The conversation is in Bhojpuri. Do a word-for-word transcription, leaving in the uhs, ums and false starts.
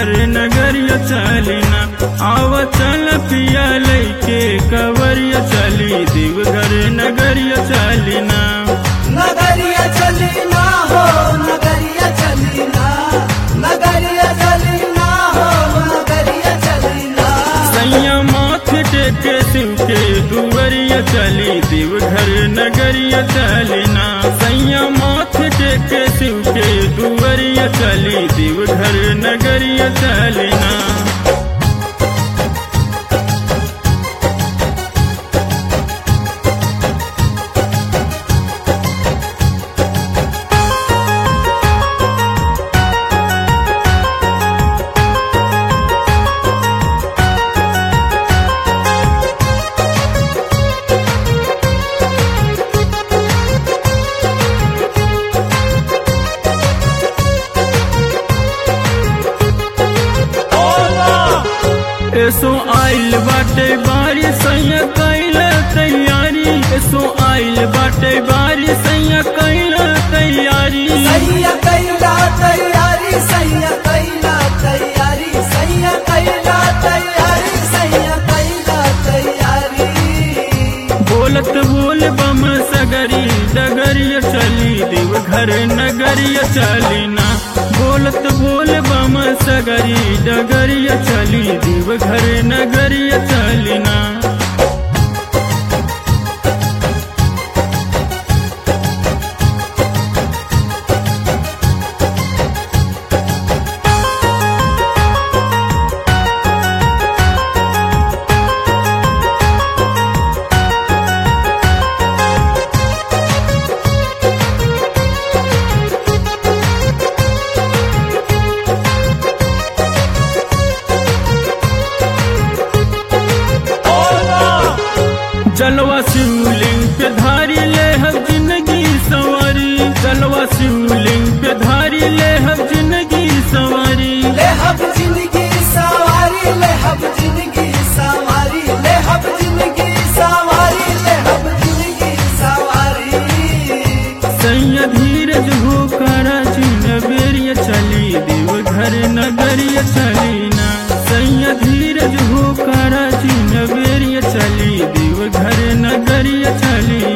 देवघर नगरिया चलिना। आव चल पिया लैके कवरिया चली देवघर नगरिया चलिना। नगरिया चलिना हो नगरिया चलिना, नगरिया चलिना हो नगरिया चलिना। सैया माथे टेके शिव के दुवरिया चली देवघर नगरिया चलिना। सैया माथे टेके शिव के दुवरिया चली देवघर नगरिया चलिना। एसो आइल बाटे बारी सैया कैल तैयारी। एसो आइल बाटे बारी सैया कैल तैयारी। सैया कैला तैयारी, सैया कैला तैयारी, सैया कैला तैयारी, सैया कैला तैयारी। बोलत बोल बम सगरी डगरिया चली देवघर नगरिया चलिना। बोलत बोल बम सगरी डगरिया चली देवघर नगरिया चलिना। चलवा शिवलिंग पे धारी ले हम जिंदगी सवारी। चलवा शिवलिंग पे धारी ले हम जिंदगी सवारी। ले हम जिंदगी सवारी, ले हम जिंदगी सवारी, ले हम जिंदगी सवारी, ले हम जिंदगी सवारी। सैया धीरज हो करा जिन बेरिया चली देवघर नगरिया चलिना। सैया धीरज हो करा जिन बेरिया चली देवघर नगरिया चली।